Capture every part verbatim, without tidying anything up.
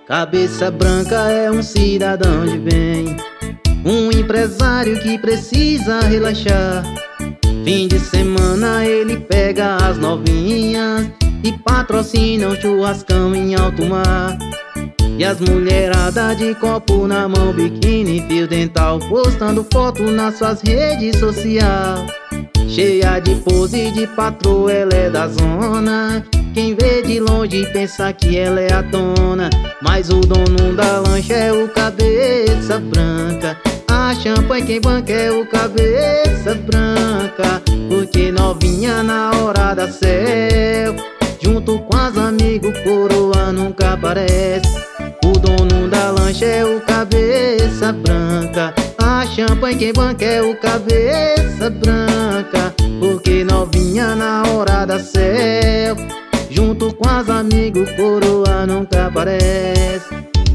Cabeça branca é um cidadão de bem, um empresário que precisa relaxar. Fim de semana ele pega as novinhas e patrocina um churrascão em alto mar. E as mulheradas de copo na mão, biquíni, fio dental, postando foto nas suas redes sociais. Cheia de pose de patroa, ela é da zona. Quem vê de longe pensa que ela é a dona, mas o dono da lancha é o cabeça branca. A champanhe quem banca é o cabeça branca. Porque novinha na hora da selfie, junto com as amigos, coroa nunca aparece. O dono da lancha é o cabeça branca. A champanhe quem banca é o cabeça branca. Porque novinha na hora da selfie, junto com as amigos, coroa nunca aparece.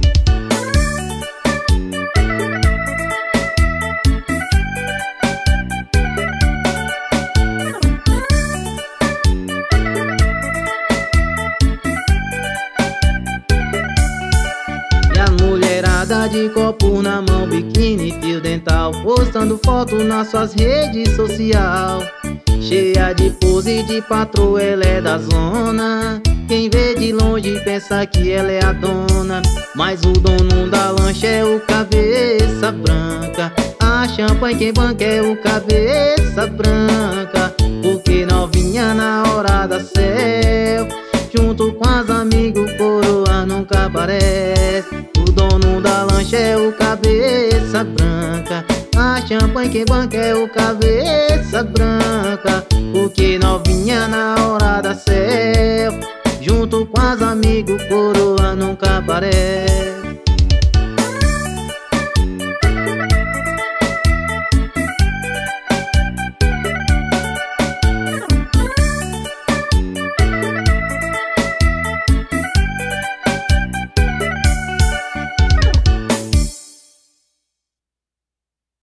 E a mulherada de copo na mão, biquíni, fio dental, postando foto nas suas redes sociais. Cheia de pose de patroa, ela é da zona. Quem vê de longe pensa que ela é a dona, mas o dono da lancha é o cabeça branca. A champanhe quem banca é o cabeça branca. Porque novinha na hora da selfie, junto com as amigos, coroa nunca aparece. O dono da lancha é o cabeça branca. A champanhe quem banca é o cabeça branca. Porque novinha na hora da selfie, junto com as amigos, coroa nunca aparece.